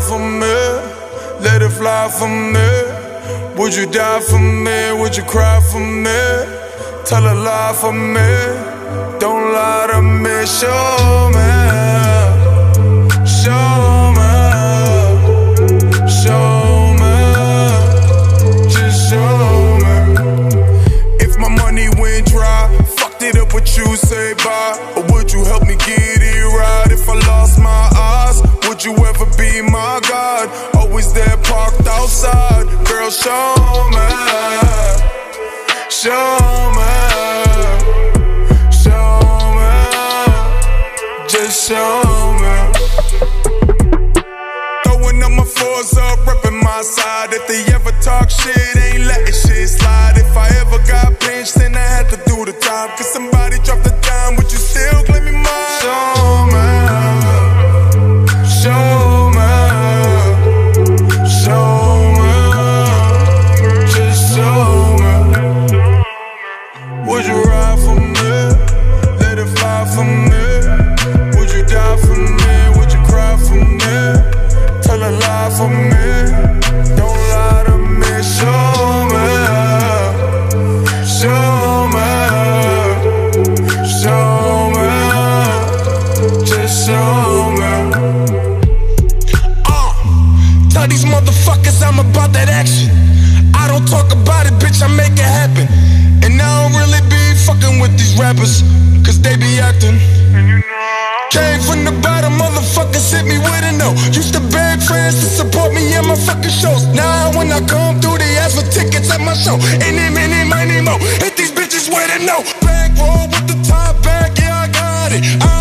for me? Let it fly for me. Would you die for me? Would you cry for me? Tell a lie for me. Don't lie to me. Show me. Show me. Show me. Just show me. If my money went dry, fucked it up, would you say bye? Or would you help me get it right? If I lost my eyes, would you ever be my God? Always there parked outside. Girl, show me. Show me. Show me. Just show me. Throwing up my fours up, repping my side. If they ever talk shit, ain't letting shit slide. If I ever got pinched, then I had to do the time. Cause somebody dropped the dime, would you still claim me mine? Show me. Show me. Show me. Just show me. Would you ride for me? Let it fly for me. Would you die for me? Would you cry for me? Tell a lie for me. Don't lie to me. Show me. Show me. Show me. Just show me. Tell these motherfuckers I'm about that action. I don't talk about it, bitch, I make it happen. And I don't really be fucking with these rappers, cause they be acting. Came from the bottom, motherfuckers hit me with a no. Used to beg friends to support me in my fucking shows. Now when I come through, they ask for tickets at my show. Any, money, mo. Hit these bitches with a no. Back roll with the top back, yeah, I got it.